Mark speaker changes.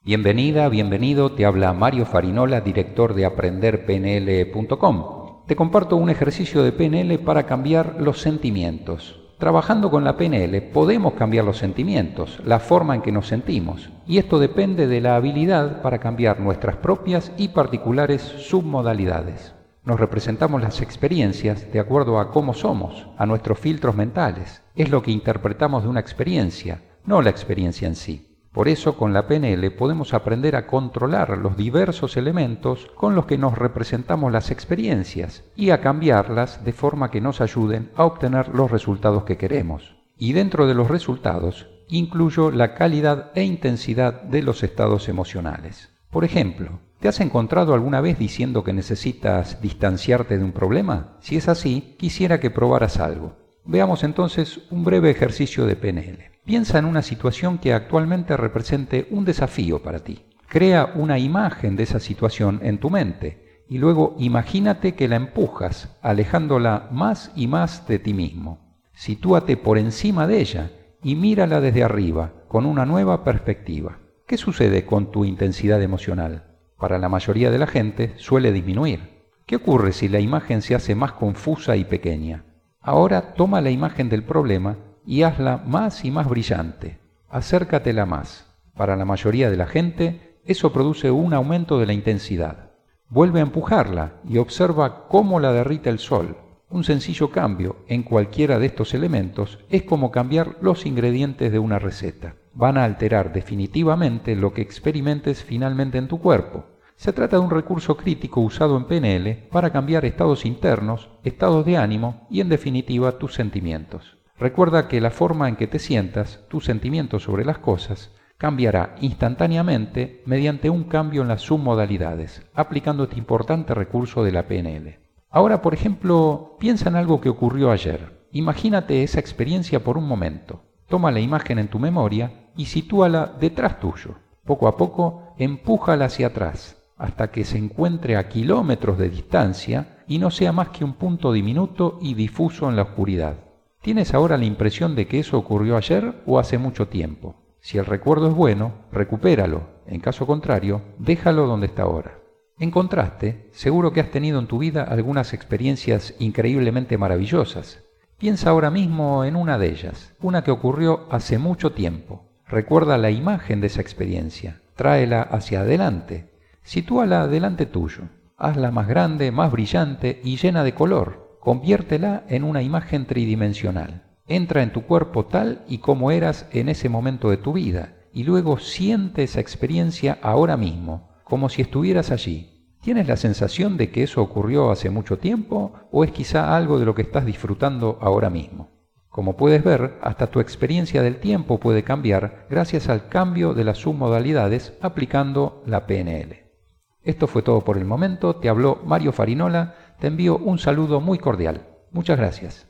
Speaker 1: Bienvenida, bienvenido, te habla Mario Farinola, director de aprenderpnl.com. Te comparto un ejercicio de PNL para cambiar los sentimientos. Trabajando con la PNL podemos cambiar los sentimientos, la forma en que nos sentimos, y esto depende de la habilidad para cambiar nuestras propias y particulares submodalidades. Nos representamos las experiencias de acuerdo a cómo somos, a nuestros filtros mentales. Es lo que interpretamos de una experiencia, no la experiencia en sí. Por eso, con la PNL podemos aprender a controlar los diversos elementos con los que nos representamos las experiencias y a cambiarlas de forma que nos ayuden a obtener los resultados que queremos. Y dentro de los resultados, incluyo la calidad e intensidad de los estados emocionales. Por ejemplo, ¿te has encontrado alguna vez diciendo que necesitas distanciarte de un problema? Si es así, quisiera que probaras algo. Veamos entonces un breve ejercicio de PNL. Piensa en una situación que actualmente represente un desafío para ti. Crea una imagen de esa situación en tu mente y luego imagínate que la empujas, alejándola más y más de ti mismo. Sitúate por encima de ella y mírala desde arriba, con una nueva perspectiva. ¿Qué sucede con tu intensidad emocional? Para la mayoría de la gente suele disminuir. ¿Qué ocurre si la imagen se hace más confusa y pequeña? Ahora toma la imagen del problema y hazla más y más brillante. Acércatela más. Para la mayoría de la gente, eso produce un aumento de la intensidad. Vuelve a empujarla y observa cómo la derrite el sol. Un sencillo cambio en cualquiera de estos elementos es como cambiar los ingredientes de una receta. Van a alterar definitivamente lo que experimentes finalmente en tu cuerpo. Se trata de un recurso crítico usado en PNL para cambiar estados internos, estados de ánimo y, en definitiva, tus sentimientos. Recuerda que la forma en que te sientas, tus sentimientos sobre las cosas, cambiará instantáneamente mediante un cambio en las submodalidades, aplicando este importante recurso de la PNL. Ahora, por ejemplo, piensa en algo que ocurrió ayer. Imagínate esa experiencia por un momento. Toma la imagen en tu memoria y sitúala detrás tuyo. Poco a poco, empújala hacia atrás, hasta que se encuentre a kilómetros de distancia y no sea más que un punto diminuto y difuso en la oscuridad. ¿Tienes ahora la impresión de que eso ocurrió ayer o hace mucho tiempo? Si el recuerdo es bueno, recupéralo. En caso contrario, déjalo donde está ahora. En contraste, seguro que has tenido en tu vida algunas experiencias increíblemente maravillosas. Piensa ahora mismo en una de ellas, una que ocurrió hace mucho tiempo. Recuerda la imagen de esa experiencia. Tráela hacia adelante. Sitúala delante tuyo. Hazla más grande, más brillante y llena de color. Conviértela en una imagen tridimensional. Entra en tu cuerpo tal y como eras en ese momento de tu vida y luego siente esa experiencia ahora mismo, como si estuvieras allí. ¿Tienes la sensación de que eso ocurrió hace mucho tiempo o es quizá algo de lo que estás disfrutando ahora mismo? Como puedes ver, hasta tu experiencia del tiempo puede cambiar gracias al cambio de las submodalidades aplicando la PNL. Esto fue todo por el momento. Te habló Mario Farinola. Te envío un saludo muy cordial. Muchas gracias.